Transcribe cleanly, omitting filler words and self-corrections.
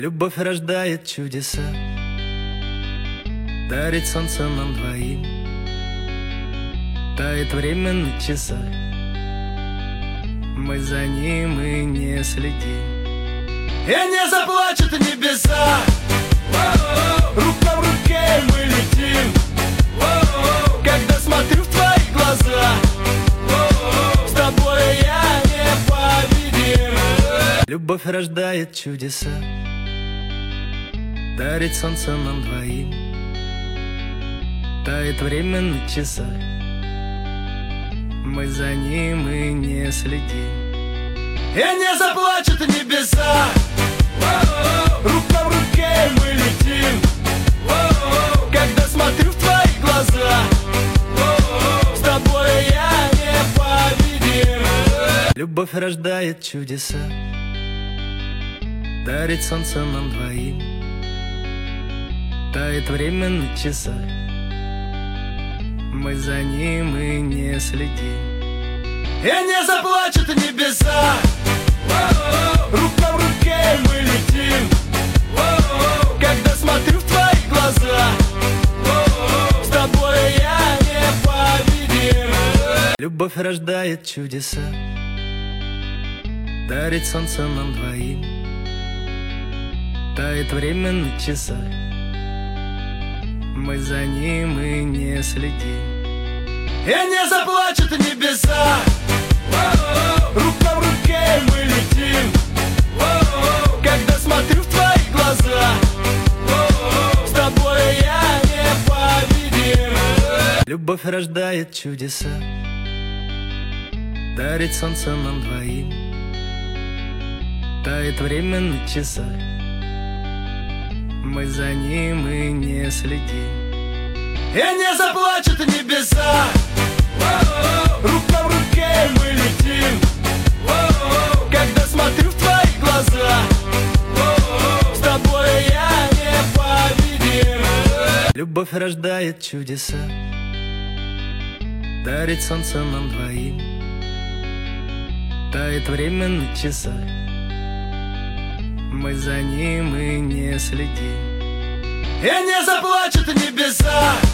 Любовь рождает чудеса, дарит солнце нам двоим, тает время на часах, мы за ним и не следим. И не заплачут небеса, рука в руке мы летим. Когда смотрю в твои глаза, с тобой я непобедим. Любовь рождает чудеса, дарит солнце нам двоим, тает время на часах, мы за ним и не следим. И не заплачут небеса, рука в руке мы летим. Когда смотрю в твои глаза, с тобой я непобедим. Любовь рождает чудеса, дарит солнце нам двоим, тает время на часах, мы за ним и не следим. И не заплачут небеса, рука в руке мы летим. Когда смотрю в твои глаза, с тобой я непобедим. Любовь рождает чудеса, дарит солнце нам двоим, тает время на часах, мы за ним и не следим. И не заплачут небеса, рука в руке мы летим. Когда смотрю в твои глаза, с тобой я непобедим. Любовь рождает чудеса, дарит солнце нам двоим, тает время на часах, мы за ним и не следим. И не заплачут небеса, рука в руке мы летим. Когда смотрю в твои глаза, с тобой я непобедим. Любовь рождает чудеса, дарит солнце нам двоим, тает время на часах, мы за ним и не следим. И не заплачут небеса,